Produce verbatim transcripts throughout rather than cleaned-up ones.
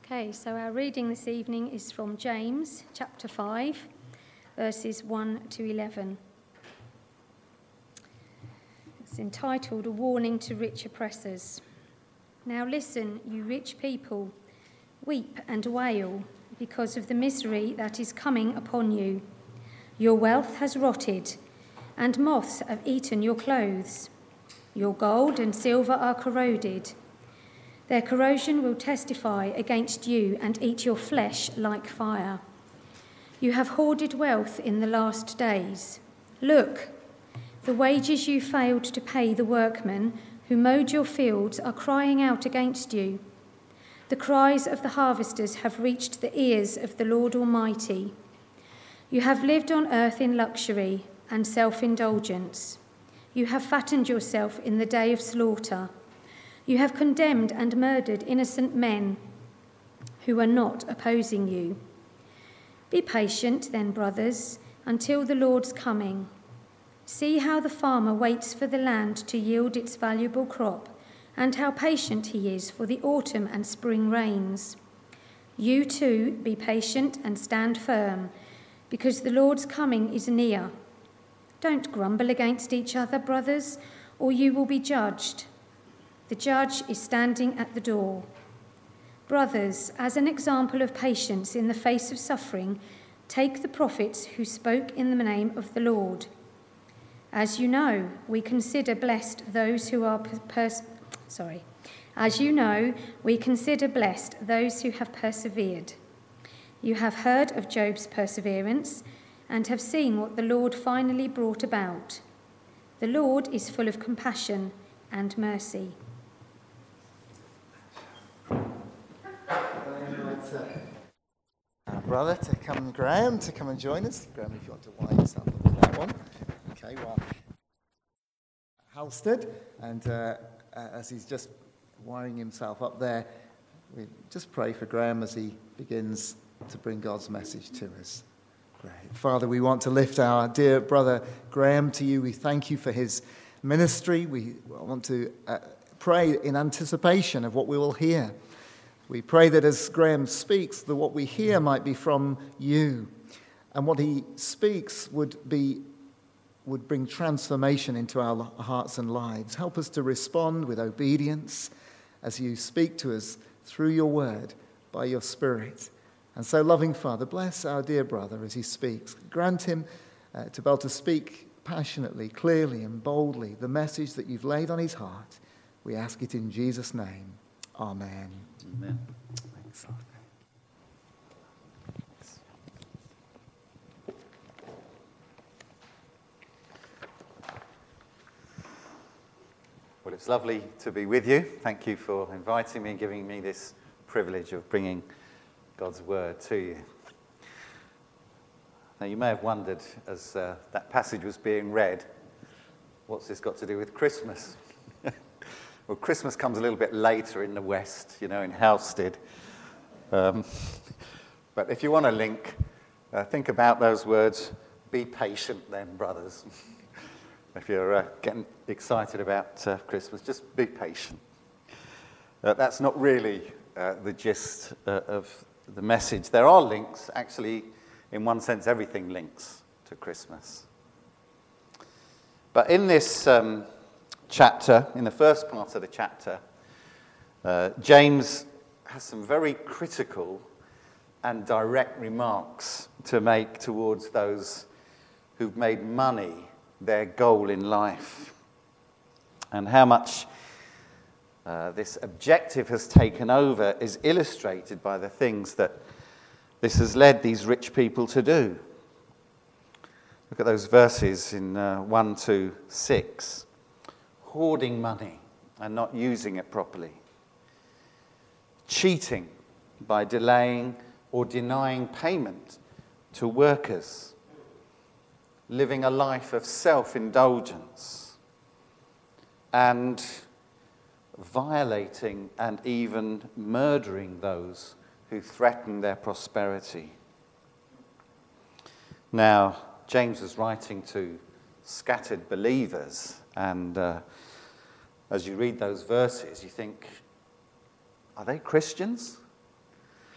Okay, so our reading this evening is from James chapter five, verses one to eleven. It's entitled A Warning to Rich Oppressors. Now listen, you rich people, weep and wail because of the misery that is coming upon you. Your wealth has rotted, and moths have eaten your clothes. Your gold and silver are corroded. Their corrosion will testify against you and eat your flesh like fire. You have hoarded wealth in the last days. Look, the wages you failed to pay the workmen who mowed your fields are crying out against you. The cries of the harvesters have reached the ears of the Lord Almighty. You have lived on earth in luxury and self-indulgence. You have fattened yourself in the day of slaughter. You have condemned and murdered innocent men who are not opposing you. Be patient then, brothers, until the Lord's coming. See how the farmer waits for the land to yield its valuable crop, and how patient he is for the autumn and spring rains. You too, be patient and stand firm, because the Lord's coming is near. Don't grumble against each other, brothers, or you will be judged. The judge is standing at the door. Brothers, as an example of patience in the face of suffering, take the prophets who spoke in the name of the Lord. As you know, we consider blessed those who are pers- sorry. As you know, we consider blessed those who have persevered. You have heard of Job's perseverance and have seen what the Lord finally brought about. The Lord is full of compassion and mercy. Our brother to come, Graham, to come and join us. Graham, if you want to wind yourself up with that one. Okay, well, Halstead, and uh, as he's just wiring himself up there, we just pray for Graham as he begins to bring God's message to us. Great. Father, we want to lift our dear brother Graham to you. We thank you for his ministry. We want to uh, pray in anticipation of what we will hear. We pray that as Graham speaks, that what we hear might be from you, and what he speaks would be would bring transformation into our hearts and lives. Help us to respond with obedience as you speak to us through your word, by your Spirit. And so, loving Father, bless our dear brother as he speaks. Grant him uh, to be able to speak passionately, clearly and boldly the message that you've laid on his heart. We ask it in Jesus' name. Amen. Amen. Thanks, Lord. Well, it's lovely to be with you. Thank you for inviting me and giving me this privilege of bringing God's word to you. Now, you may have wondered, as uh, that passage was being read, what's this got to do with Christmas? Well, Christmas comes a little bit later in the West, you know, in Halstead. Um, but if you want a link, uh, think about those words, be patient then, brothers. If you're uh, getting excited about uh, Christmas, just be patient. Uh, that's not really uh, the gist uh, of the message. There are links, actually, in one sense, everything links to Christmas. But in this um, chapter, in the first part of the chapter, uh, James has some very critical and direct remarks to make towards those who've made money their goal in life, and how much uh, this objective has taken over is illustrated by the things that this has led these rich people to do. Look at those verses in uh, one to six. Hoarding money and not using it properly. Cheating by delaying or denying payment to workers. Living a life of self-indulgence. And violating and even murdering those who threaten their prosperity. Now, James was writing to scattered believers, and uh, as you read those verses, you think, are they Christians?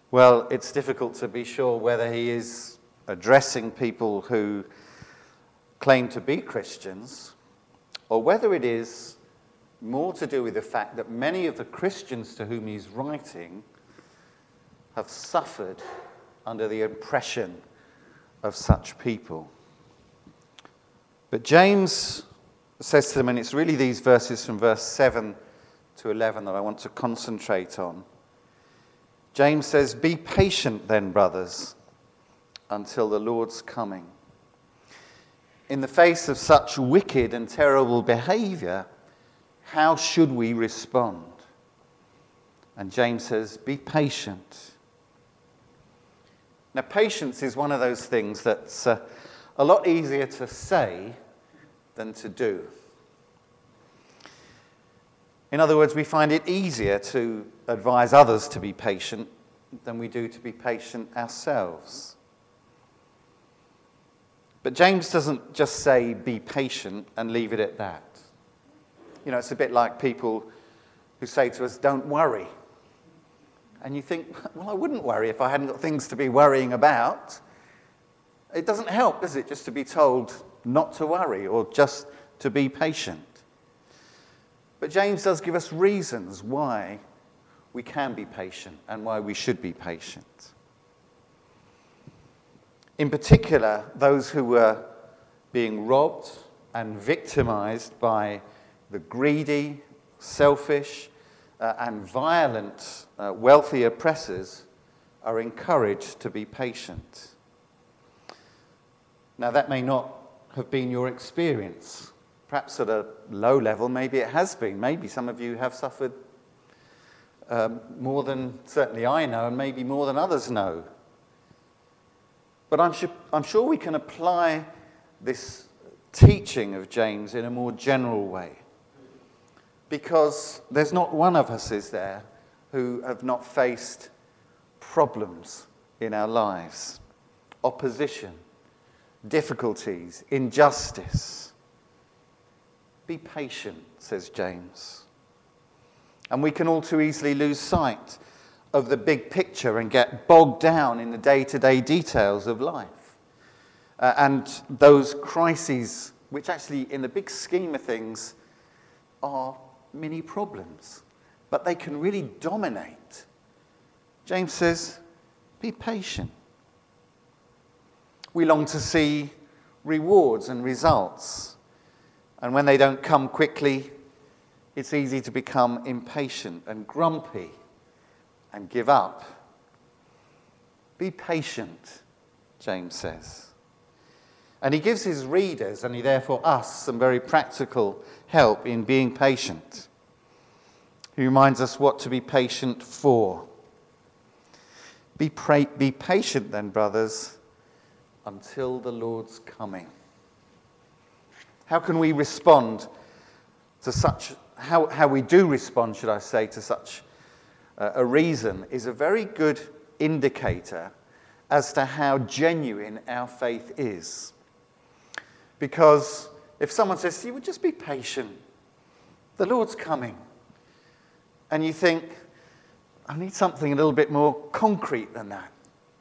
Well, it's difficult to be sure whether he is addressing people who claim to be Christians, or whether it is more to do with the fact that many of the Christians to whom he's writing have suffered under the oppression of such people. But James says to them, and it's really these verses from verse seven to eleven that I want to concentrate on. James says, "Be patient then, brothers, until the Lord's coming." In the face of such wicked and terrible behavior, how should we respond? And James says, "Be patient." Now, patience is one of those things that's uh, a lot easier to say than to do. In other words, we find it easier to advise others to be patient than we do to be patient ourselves. But James doesn't just say, "Be patient," and leave it at that. You know, it's a bit like people who say to us, "Don't worry." And you think, well, I wouldn't worry if I hadn't got things to be worrying about. It doesn't help, does it, just to be told not to worry or just to be patient. But James does give us reasons why we can be patient and why we should be patient. In particular, those who were being robbed and victimized by the greedy, selfish, uh, and violent uh, wealthy oppressors are encouraged to be patient. Now, that may not have been your experience. Perhaps at a low level, maybe it has been. Maybe some of you have suffered um, more than certainly I know, and maybe more than others know. But I'm sure, I'm sure we can apply this teaching of James in a more general way. Because there's not one of us, is there, who have not faced problems in our lives. Opposition, difficulties, injustice. Be patient, says James. And we can all too easily lose sight of the big picture and get bogged down in the day-to-day details of life. Uh, and those crises, which actually, in the big scheme of things, are mini problems. But they can really dominate. James says, be patient. We long to see rewards and results. And when they don't come quickly, it's easy to become impatient and grumpy and give up. Be patient, James says. And he gives his readers, and he therefore us, some very practical help in being patient. He reminds us what to be patient for. Be, pra- be patient then, brothers, until the Lord's coming. How can we respond to such, how, how we do respond, should I say, to such uh, a reason is a very good indicator as to how genuine our faith is. Because if someone says to you, well, just be patient, the Lord's coming, and you think, I need something a little bit more concrete than that.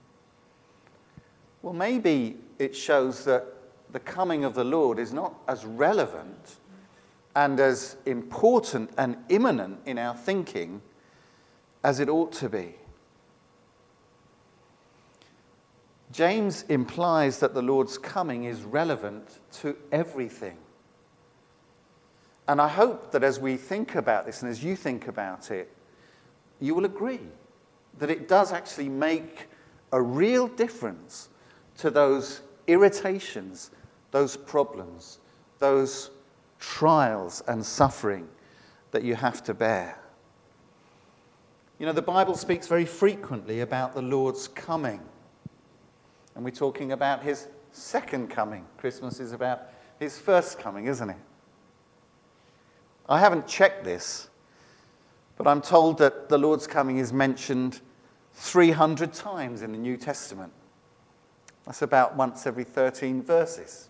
Well, maybe it shows that the coming of the Lord is not as relevant and as important and imminent in our thinking as it ought to be. James implies that the Lord's coming is relevant to everything. And I hope that as we think about this and as you think about it, you will agree that it does actually make a real difference to those irritations, those problems, those trials and suffering that you have to bear. You know, the Bible speaks very frequently about the Lord's coming. And we're talking about his second coming. Christmas is about his first coming, isn't it? I haven't checked this, but I'm told that the Lord's coming is mentioned three hundred times in the New Testament. That's about once every thirteen verses.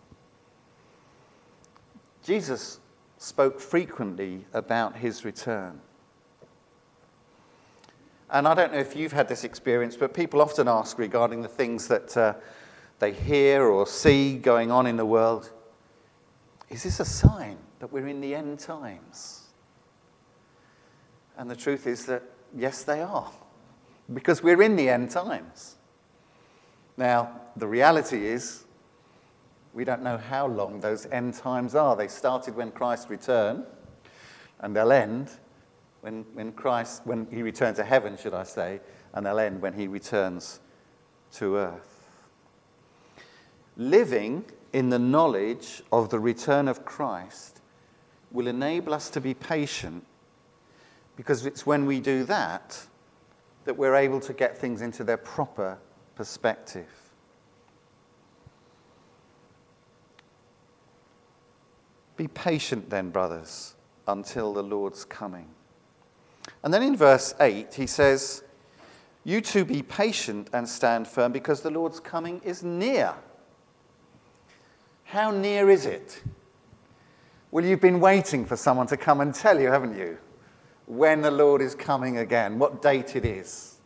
Jesus spoke frequently about his return. And I don't know if you've had this experience, but people often ask regarding the things that uh, they hear or see going on in the world, is this a sign that we're in the end times? And the truth is that, yes, they are, because we're in the end times. Now, the reality is, we don't know how long those end times are. They started when Christ returned, and they'll end when, when Christ, when he returns to heaven, should I say, and they'll end when he returns to earth. Living in the knowledge of the return of Christ will enable us to be patient, because it's when we do that that we're able to get things into their proper perspective. Be patient then, brothers, until the Lord's coming. And then in verse eight, he says, you two be patient and stand firm, because the Lord's coming is near. How near is it? Well, you've been waiting for someone to come and tell you, haven't you, when the Lord is coming again, what date it is.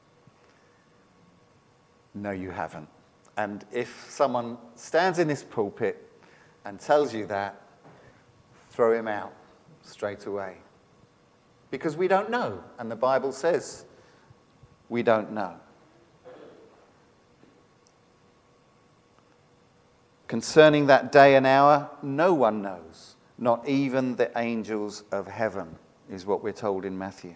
No, you haven't. And if someone stands in this pulpit and tells you that, throw him out straight away. Because we don't know, and the Bible says we don't know. Concerning that day and hour, no one knows, not even the angels of heaven, is what we're told in Matthew.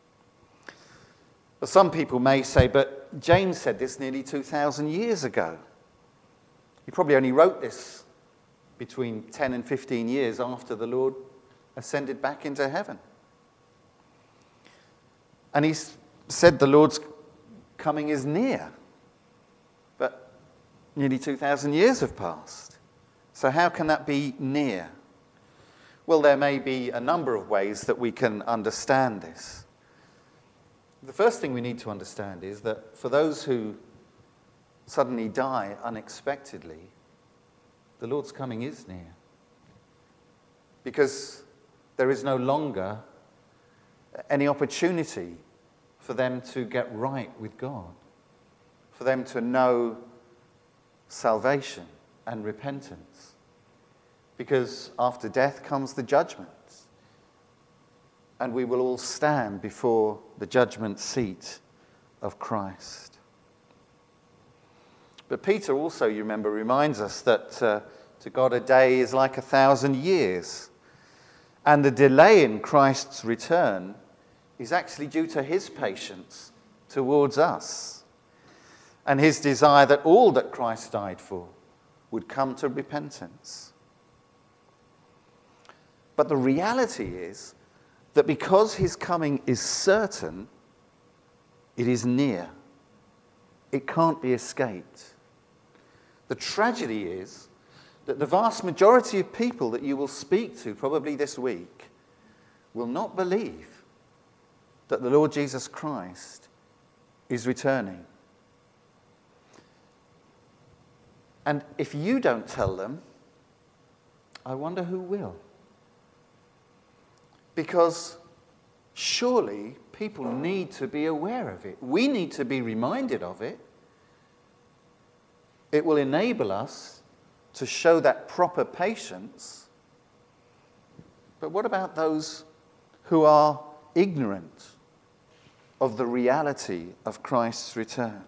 But some people may say, but James said this nearly two thousand years ago. He probably only wrote this between ten and fifteen years after the Lord ascended back into heaven. And he said the Lord's coming is near. But nearly two thousand years have passed. So how can that be near? Well, there may be a number of ways that we can understand this. The first thing we need to understand is that for those who suddenly die unexpectedly, the Lord's coming is near. Because there is no longer any opportunity for them to get right with God, for them to know salvation and repentance. Because after death comes the judgment, and we will all stand before the judgment seat of Christ. But Peter also, you remember, reminds us that uh, to God a day is like a thousand years. And the delay in Christ's return is actually due to his patience towards us and his desire that all that Christ died for would come to repentance. But the reality is that because his coming is certain, it is near. It can't be escaped. The tragedy is that the vast majority of people that you will speak to probably this week will not believe that the Lord Jesus Christ is returning. And if you don't tell them, I wonder who will. Because surely people need to be aware of it. We need to be reminded of it. It will enable us to show that proper patience. But what about those who are ignorant of the reality of Christ's return?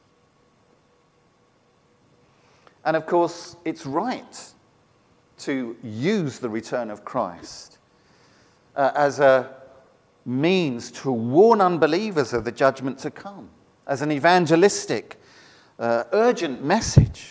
And of course, it's right to use the return of Christ uh, as a means to warn unbelievers of the judgment to come, as an evangelistic, uh, urgent message,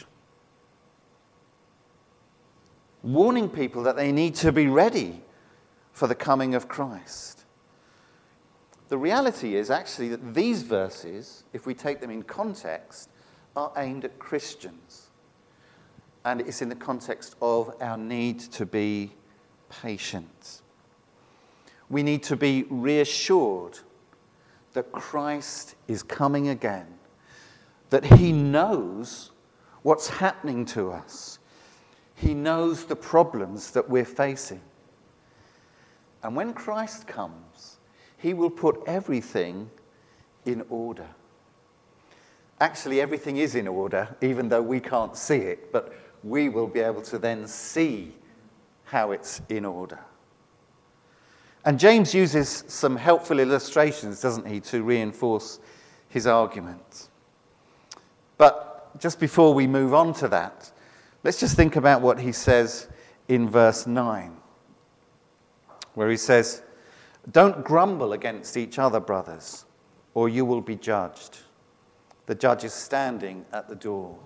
warning people that they need to be ready for the coming of Christ. The reality is actually that these verses, if we take them in context, are aimed at Christians. And it's in the context of our need to be patient. We need to be reassured that Christ is coming again, that he knows what's happening to us. He knows the problems that we're facing. And when Christ comes, he will put everything in order. Actually, everything is in order, even though we can't see it, but we will be able to then see how it's in order. And James uses some helpful illustrations, doesn't he, to reinforce his argument. But just before we move on to that, let's just think about what he says in verse nine, where he says, "Don't grumble against each other, brothers, or you will be judged. The judge is standing at the door."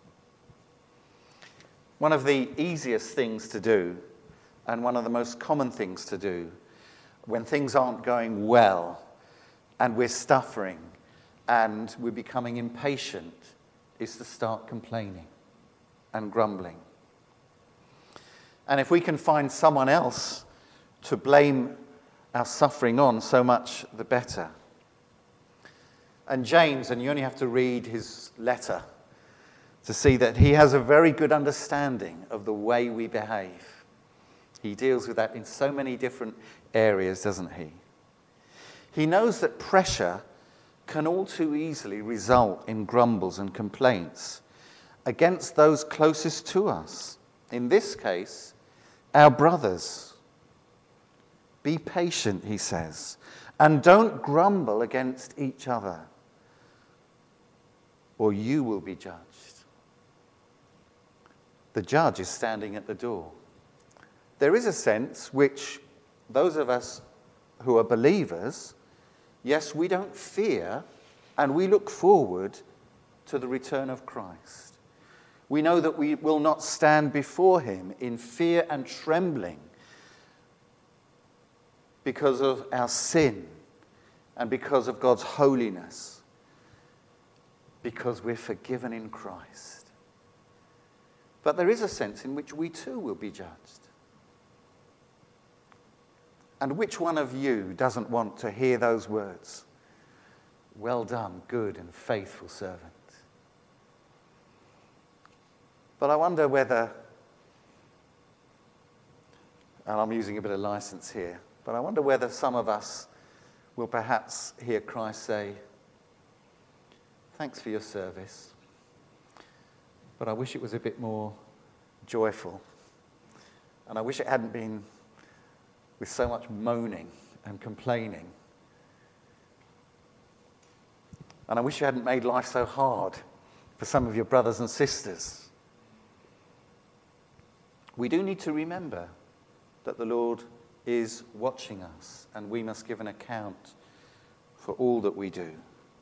One of the easiest things to do, and one of the most common things to do, when things aren't going well, and we're suffering, and we're becoming impatient, is to start complaining and grumbling. And if we can find someone else to blame our suffering on, so much the better. And James, and you only have to read his letter to see that he has a very good understanding of the way we behave. He deals with that in so many different areas, doesn't he? He knows that pressure can all too easily result in grumbles and complaints against those closest to us. In this case, our brothers. Be patient, he says, and don't grumble against each other, or you will be judged. The judge is standing at the door. There is a sense which those of us who are believers, yes, we don't fear, and we look forward to the return of Christ. We know that we will not stand before him in fear and trembling because of our sin and because of God's holiness, because we're forgiven in Christ. But there is a sense in which we too will be judged. And which one of you doesn't want to hear those words? "Well done, good and faithful servant." But I wonder whether, and I'm using a bit of license here, but I wonder whether some of us will perhaps hear Christ say, "Thanks for your service, but I wish it was a bit more joyful. And I wish it hadn't been with so much moaning and complaining. And I wish you hadn't made life so hard for some of your brothers and sisters." We do need to remember that the Lord is watching us, and we must give an account for all that we do.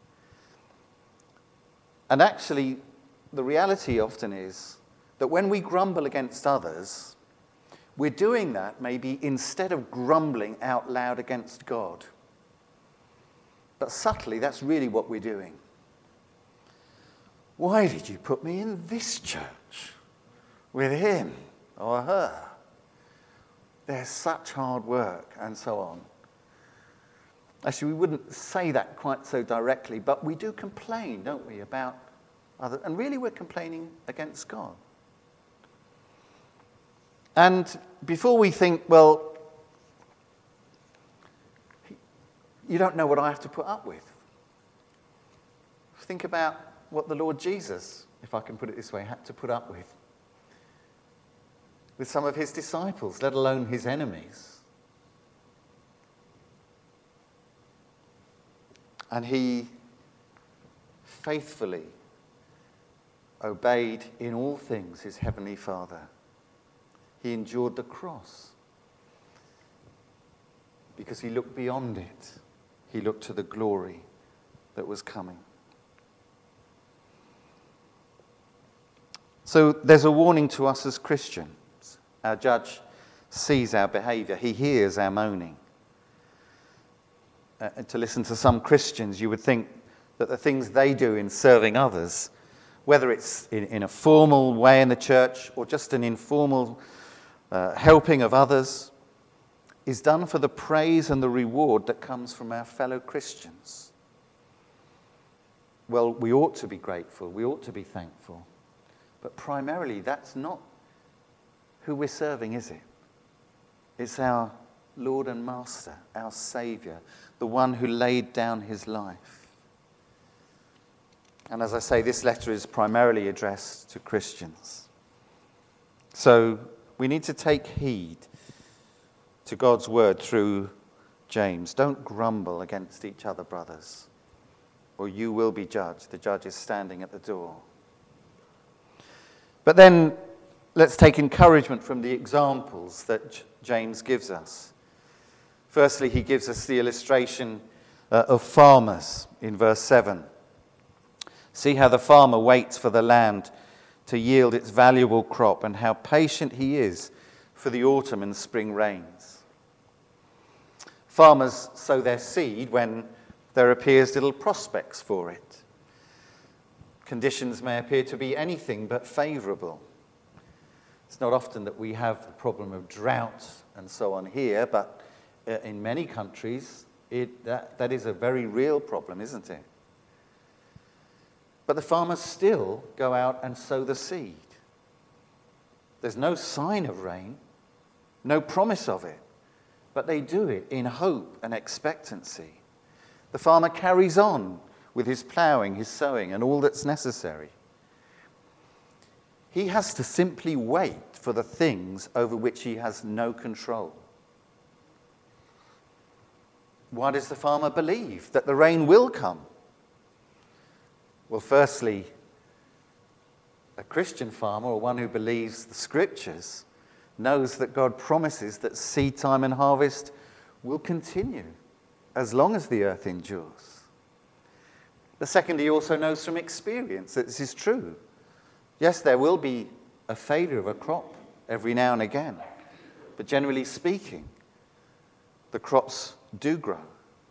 And actually, the reality often is that when we grumble against others, we're doing that maybe instead of grumbling out loud against God. But subtly, that's really what we're doing. Why did you put me in this church with him or her? There's such hard work, and so on. Actually, we wouldn't say that quite so directly, but we do complain, don't we, about other, and really we're complaining against God. And before we think, well, you don't know what I have to put up with. Think about what the Lord Jesus, if I can put it this way, had to put up with. With some of his disciples, let alone his enemies. And he faithfully obeyed in all things his heavenly Father. He endured the cross because he looked beyond it. He looked to the glory that was coming. So there's a warning to us as Christians. Our judge sees our behavior. He hears our moaning. Uh, to listen to some Christians, you would think that the things they do in serving others, whether it's in, in a formal way in the church or just an informal uh, helping of others, is done for the praise and the reward that comes from our fellow Christians. Well, we ought to be grateful. We ought to be thankful. But primarily, that's not who we're serving, is it? It's our Lord and Master, our Saviour, the one who laid down his life. And as I say, this letter is primarily addressed to Christians. So we need to take heed to God's word through James. Don't grumble against each other, brothers, or you will be judged. The judge is standing at the door. But then let's take encouragement from the examples that James gives us. Firstly, he gives us the illustration uh, of farmers in verse seven. See how the farmer waits for the land to yield its valuable crop, and how patient he is for the autumn and spring rains. Farmers sow their seed when there appears little prospects for it. Conditions may appear to be anything but favourable. It's not often that we have the problem of drought and so on here, but in many countries, it, that, that is a very real problem, isn't it? But the farmers still go out and sow the seed. There's no sign of rain, no promise of it, but they do it in hope and expectancy. The farmer carries on with his ploughing, his sowing, and all that's necessary. He has to simply wait for the things over which he has no control. Why does the farmer believe that the rain will come? Well, firstly, a Christian farmer, or one who believes the scriptures, knows that God promises that seed time and harvest will continue as long as the earth endures. The second, he also knows from experience that this is true. Yes, there will be a failure of a crop every now and again, but generally speaking, the crops do grow.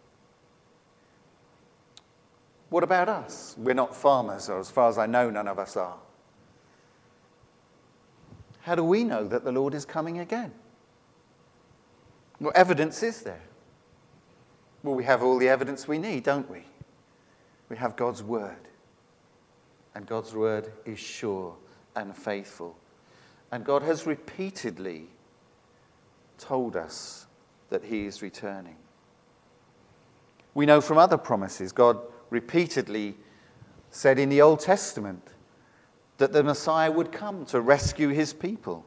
What about us? We're not farmers, or as far as I know, none of us are. How do we know that the Lord is coming again? What evidence is there? Well, we have all the evidence we need, don't we? We have God's word. And God's word is sure and faithful. And God has repeatedly told us that he is returning. We know from other promises, God repeatedly said in the Old Testament that the Messiah would come to rescue his people.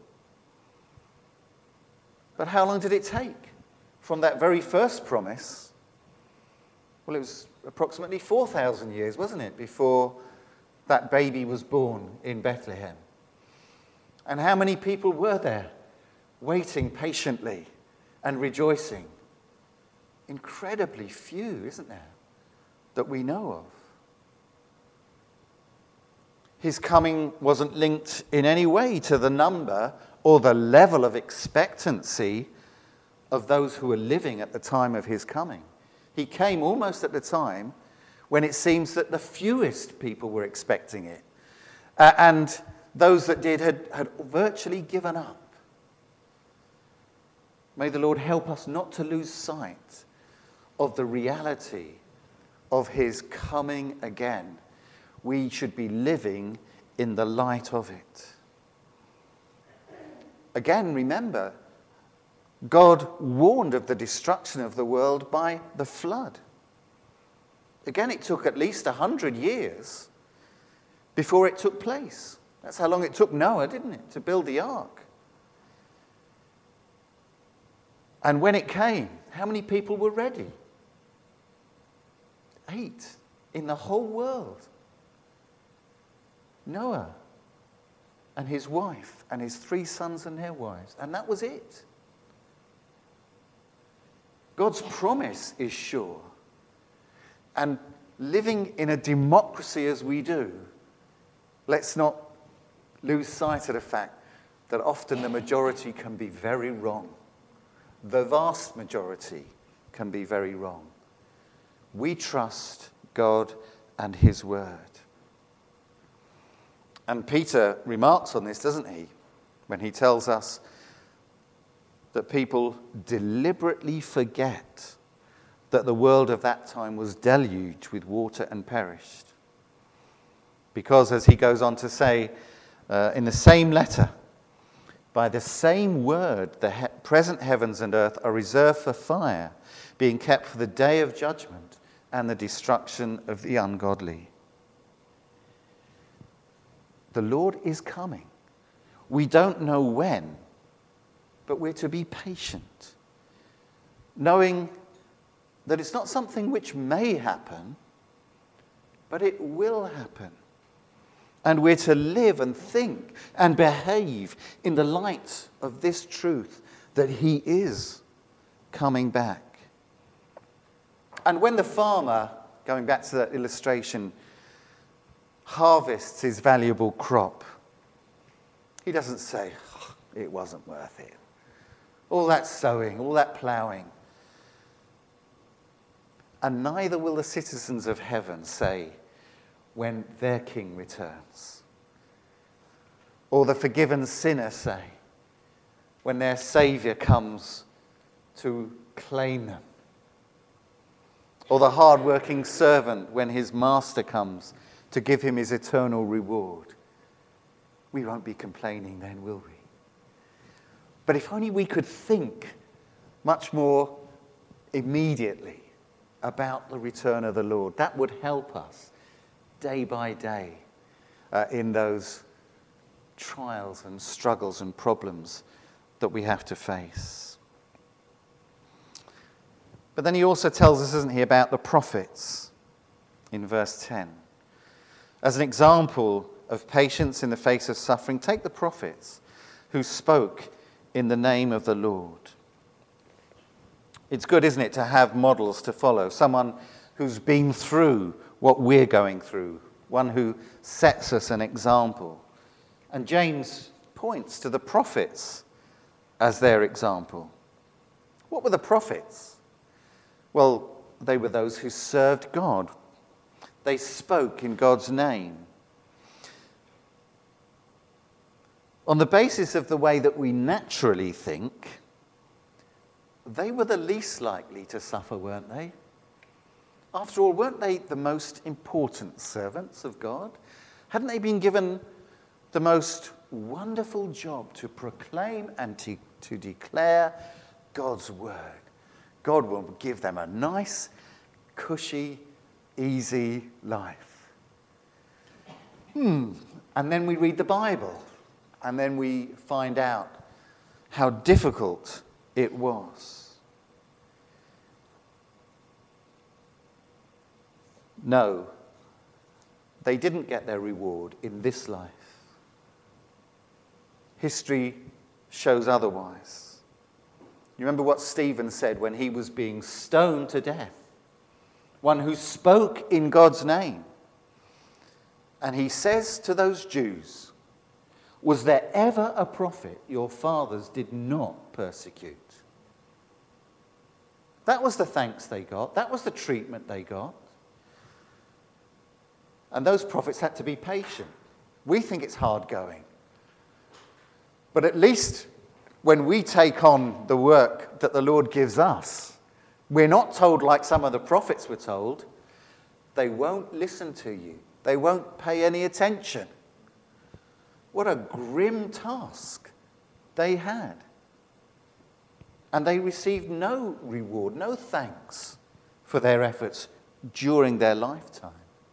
But how long did it take from that very first promise? Well, it was approximately four thousand years, wasn't it, before that baby was born in Bethlehem. And how many people were there waiting patiently and rejoicing? Incredibly few, isn't there, that we know of. His coming wasn't linked in any way to the number or the level of expectancy of those who were living at the time of his coming. He came almost at the time when it seems that the fewest people were expecting it. Uh, and those that did had, had virtually given up. May the Lord help us not to lose sight of the reality of his coming again. We should be living in the light of it. Again, remember, God warned of the destruction of the world by the flood. Again, it took at least a hundred years before it took place. That's how long it took Noah, didn't it, to build the ark? And when it came, how many people were ready? Eight in the whole world. Noah and his wife and his three sons and their wives. And that was it. God's promise is sure. And living in a democracy as we do, let's not lose sight of the fact that often the majority can be very wrong. The vast majority can be very wrong. We trust God and his word. And Peter remarks on this, doesn't he, when he tells us that people deliberately forget that the world of that time was deluged with water and perished. Because, as he goes on to say uh, in the same letter, by the same word the he- present heavens and earth are reserved for fire, being kept for the day of judgment and the destruction of the ungodly. The Lord is coming. We don't know when, but we're to be patient, knowing that it's not something which may happen, but it will happen. And we're to live and think and behave in the light of this truth that he is coming back. And when the farmer, going back to that illustration, harvests his valuable crop, he doesn't say, oh, it wasn't worth it. All that sowing, all that ploughing. And neither will the citizens of heaven say when their king returns. Or the forgiven sinner say when their Saviour comes to claim them. Or the hard-working servant when his master comes to give him his eternal reward. We won't be complaining then, will we? But if only we could think much more immediately about the return of the Lord, that would help us day by day uh, in those trials and struggles and problems that we have to face. But then he also tells us, doesn't he, about the prophets in verse ten. As an example of patience in the face of suffering, take the prophets who spoke in the name of the Lord. It's good, isn't it, to have models to follow, someone who's been through what we're going through, one who sets us an example. And James points to the prophets as their example. What were the prophets? Well, they were those who served God. They spoke in God's name. On the basis of the way that we naturally think, they were the least likely to suffer, weren't they? After all, weren't they the most important servants of God? Hadn't they been given the most wonderful job to proclaim and to, to declare God's word? God will give them a nice, cushy, easy life. Hmm. And then we read the Bible, and then we find out how difficult it was. No, they didn't get their reward in this life. History shows otherwise. You remember what Stephen said when he was being stoned to death? One who spoke in God's name. And he says to those Jews, was there ever a prophet your fathers did not persecute? That was the thanks they got. That was the treatment they got. And those prophets had to be patient. We think it's hard going. But at least when we take on the work that the Lord gives us, we're not told like some of the prophets were told. They won't listen to you. They won't pay any attention. What a grim task they had. And they received no reward, no thanks for their efforts during their lifetime.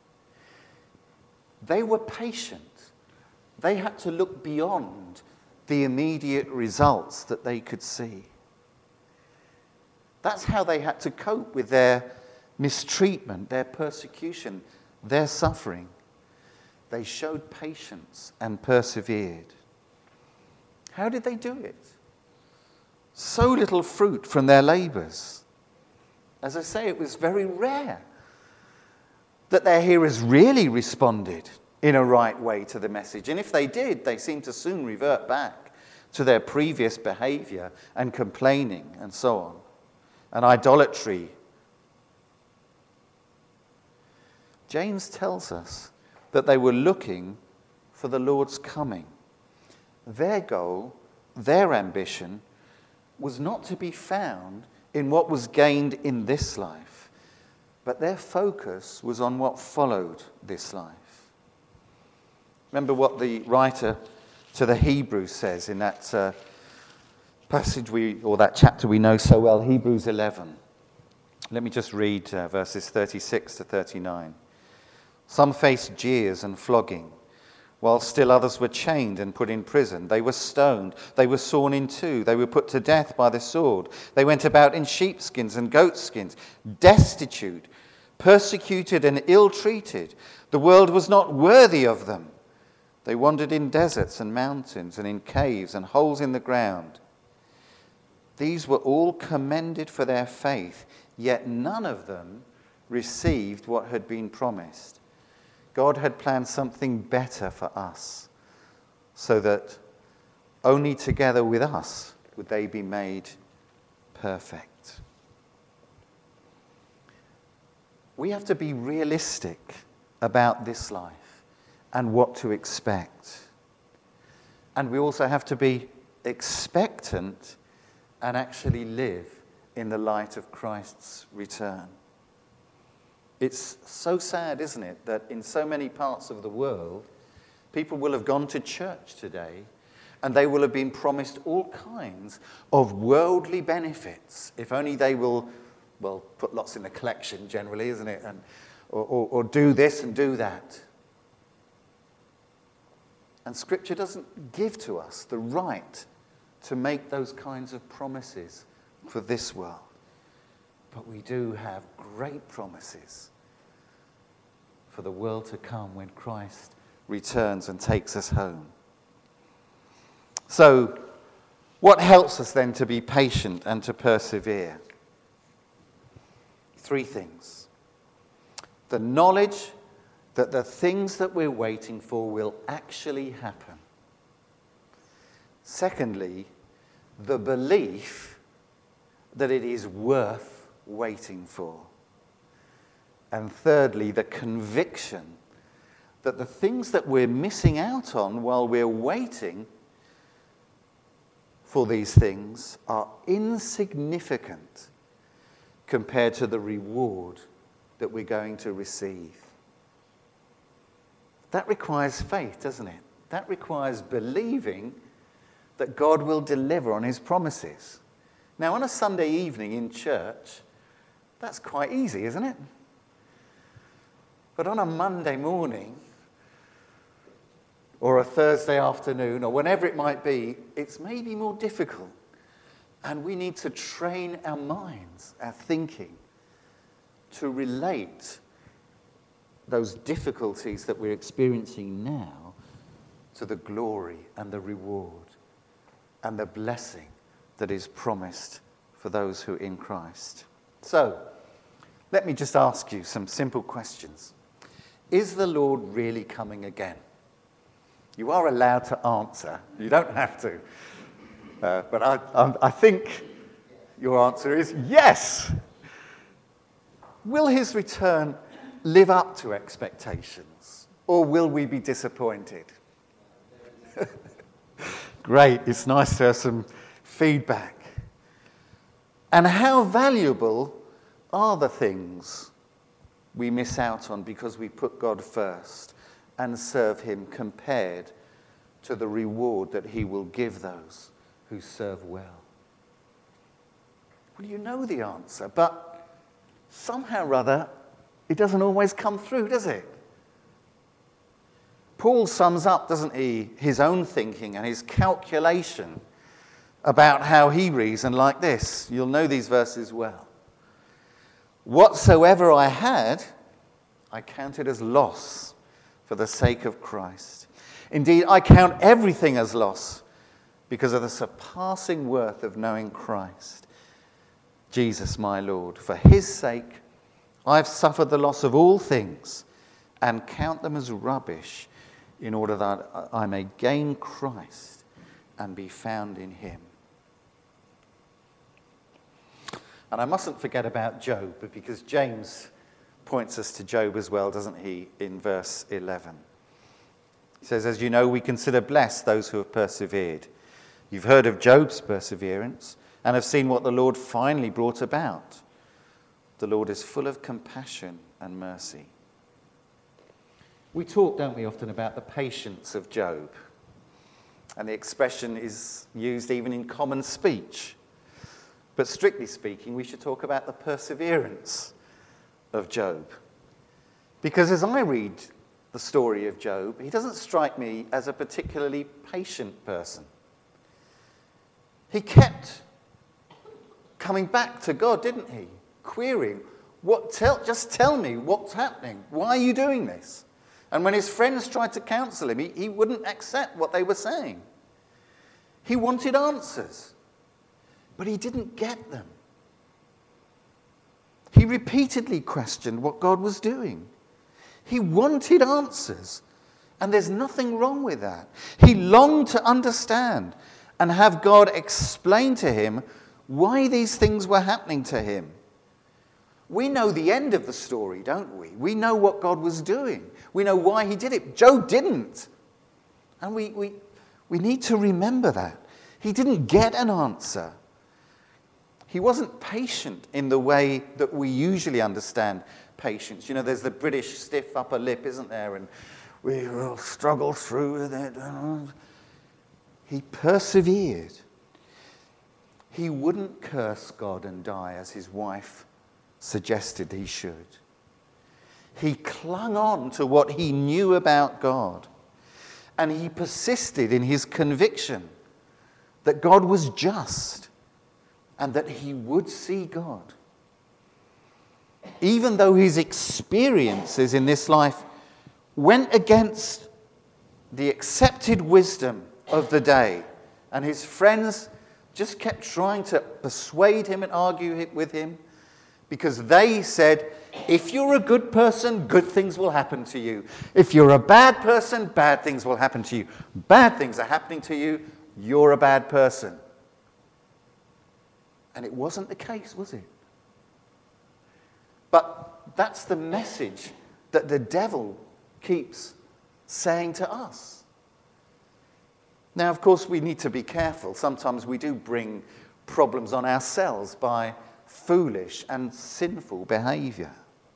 They were patient. They had to look beyond the immediate results that they could see. That's how they had to cope with their mistreatment, their persecution, their suffering. They showed patience and persevered. How did they do it? So little fruit from their labours. As I say, it was very rare that their hearers really responded in a right way to the message. And if they did, they seemed to soon revert back to their previous behaviour and complaining and so on, and idolatry. James tells us that they were looking for the Lord's coming. Their goal, their ambition, was not to be found in what was gained in this life, but their focus was on what followed this life. Remember what the writer to the Hebrews says in that uh, passage we, or that chapter we know so well, Hebrews eleven. Let me just read uh, verses thirty-six to thirty-nine. Some faced jeers and flogging, while still others were chained and put in prison. They were stoned. They were sawn in two. They were put to death by the sword. They went about in sheepskins and goatskins, destitute, persecuted and ill-treated. The world was not worthy of them. They wandered in deserts and mountains and in caves and holes in the ground. These were all commended for their faith, yet none of them received what had been promised. God had planned something better for us, so that only together with us would they be made perfect. We have to be realistic about this life and what to expect. And we also have to be expectant and actually live in the light of Christ's return. It's so sad, isn't it, that in so many parts of the world, people will have gone to church today and they will have been promised all kinds of worldly benefits, if only they will, well, put lots in the collection generally, isn't it, and or, or, or do this and do that. And Scripture doesn't give to us the right to make those kinds of promises for this world. But we do have great promises for the world to come when Christ returns and takes us home. So, what helps us then to be patient and to persevere? Three things. The knowledge that the things that we're waiting for will actually happen. Secondly, the belief that it is worth waiting for. And thirdly, the conviction that the things that we're missing out on while we're waiting for these things are insignificant compared to the reward that we're going to receive. That requires faith, doesn't it? That requires believing that God will deliver on his promises. Now, on a Sunday evening in church, that's quite easy, isn't it? But on a Monday morning, or a Thursday afternoon, or whenever it might be, it's maybe more difficult. And we need to train our minds, our thinking, to relate those difficulties that we're experiencing now to the glory and the reward and the blessing that is promised for those who are in Christ. So, let me just ask you some simple questions. Is the Lord really coming again? You are allowed to answer. You don't have to. Uh, but I, I, I think your answer is yes. Will his return live up to expectations, or will we be disappointed? Great, it's nice to have some feedback. And how valuable are the things we miss out on because we put God first and serve him compared to the reward that he will give those who serve well? Well, you know the answer, but somehow or other, it doesn't always come through, does it? Paul sums up, doesn't he, his own thinking and his calculation about how he reasoned like this. You'll know these verses well. Whatsoever I had, I counted as loss for the sake of Christ. Indeed, I count everything as loss because of the surpassing worth of knowing Christ, Jesus my Lord. For his sake, I've suffered the loss of all things and count them as rubbish in order that I may gain Christ and be found in him. And I mustn't forget about Job, because James points us to Job as well, doesn't he, in verse eleven. He says, as you know, we consider blessed those who have persevered. You've heard of Job's perseverance and have seen what the Lord finally brought about. The Lord is full of compassion and mercy. We talk, don't we, often about the patience of Job. And the expression is used even in common speech. But strictly speaking, we should talk about the perseverance of Job. Because as I read the story of Job, he doesn't strike me as a particularly patient person. He kept coming back to God, didn't he? Querying, what, tell, just tell me what's happening. Why are you doing this? And when his friends tried to counsel him, he, he wouldn't accept what they were saying. He wanted answers, but he didn't get them. He repeatedly questioned what God was doing. He wanted answers, and there's nothing wrong with that. He longed to understand and have God explain to him why these things were happening to him. We know the end of the story, don't we? We know what God was doing. We know why he did it. Job didn't. And we, we, we need to remember that. He didn't get an answer. He wasn't patient in the way that we usually understand patience. You know, there's the British stiff upper lip, isn't there? And we will struggle through with it. He persevered. He wouldn't curse God and die as his wife suggested he should. He clung on to what he knew about God, and he persisted in his conviction that God was just and that he would see God. Even though his experiences in this life went against the accepted wisdom of the day, and his friends just kept trying to persuade him and argue with him, because they said, if you're a good person, good things will happen to you. If you're a bad person, bad things will happen to you. Bad things are happening to you, you're a bad person. And it wasn't the case, was it? But that's the message that the devil keeps saying to us. Now, of course, we need to be careful. Sometimes we do bring problems on ourselves by foolish and sinful behavior.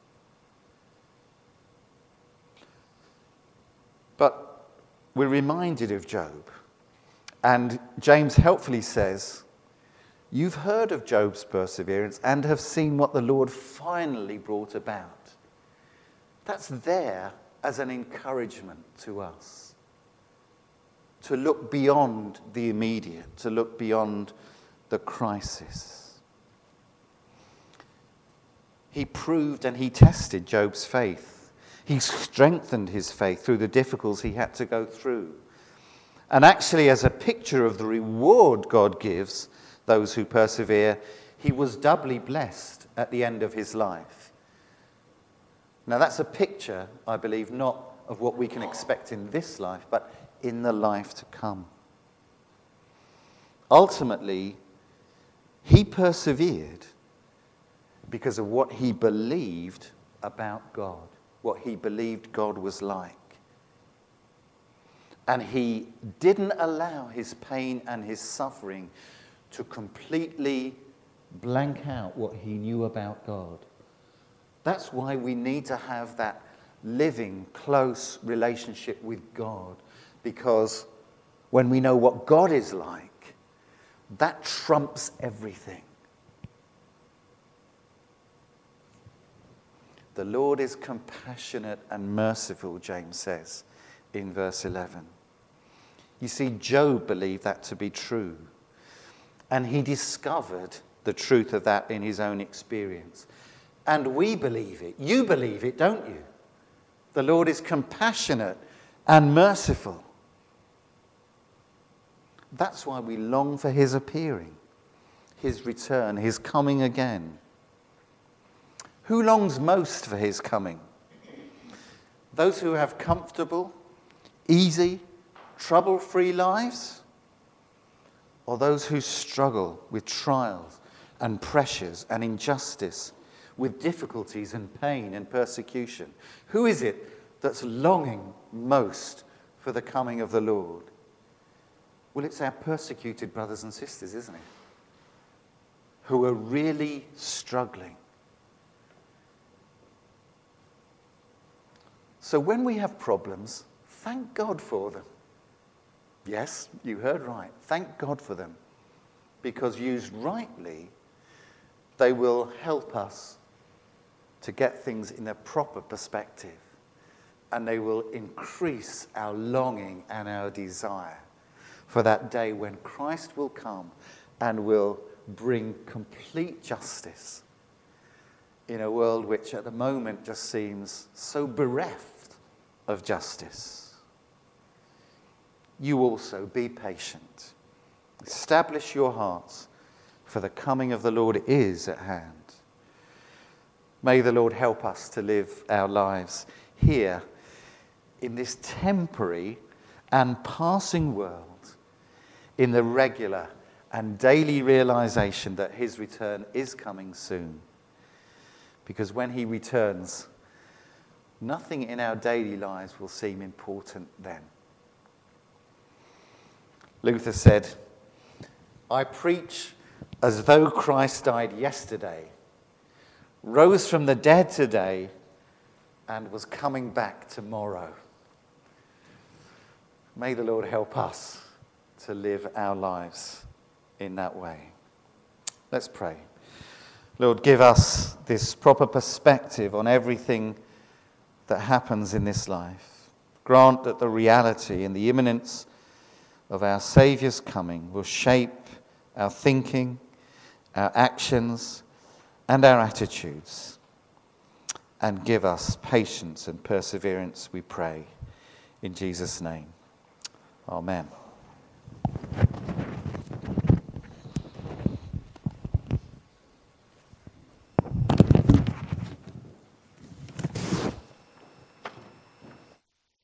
But we're reminded of Job. And James helpfully says, you've heard of Job's perseverance and have seen what the Lord finally brought about. That's there as an encouragement to us. To look beyond the immediate, to look beyond the crisis. He proved and he tested Job's faith. He strengthened his faith through the difficulties he had to go through. And actually, as a picture of the reward God gives those who persevere, he was doubly blessed at the end of his life. Now, that's a picture, I believe, not of what we can expect in this life, but in the life to come. Ultimately, he persevered because of what he believed about God, what he believed God was like. And he didn't allow his pain and his suffering to completely blank out what he knew about God. That's why we need to have that living, close relationship with God, because when we know what God is like, that trumps everything. The Lord is compassionate and merciful, James says in verse eleven. You see, Job believed that to be true, and he discovered the truth of that in his own experience. And we believe it. You believe it, don't you? The Lord is compassionate and merciful. That's why we long for his appearing, his return, his coming again. Who longs most for his coming? Those who have comfortable, easy, trouble-free lives? Or those who struggle with trials and pressures and injustice, with difficulties and pain and persecution? Who is it that's longing most for the coming of the Lord? Well, it's our persecuted brothers and sisters, isn't it? Who are really struggling. So when we have problems, thank God for them. Yes, you heard right. Thank God for them. Because used rightly, they will help us to get things in a proper perspective and they will increase our longing and our desire for that day when Christ will come and will bring complete justice in a world which at the moment just seems so bereft of justice. You also be patient. Establish your hearts, for the coming of the Lord is at hand. May the Lord help us to live our lives here in this temporary and passing world, in the regular and daily realization that his return is coming soon. Because when he returns, nothing in our daily lives will seem important then. Luther said, "I preach as though Christ died yesterday, rose from the dead today, and was coming back tomorrow." May the Lord help us to live our lives in that way. Let's pray. Lord, give us this proper perspective on everything that happens in this life. Grant that the reality and the imminence of our Saviour's coming will shape our thinking, our actions, and our attitudes, and give us patience and perseverance, we pray. In Jesus' name, amen.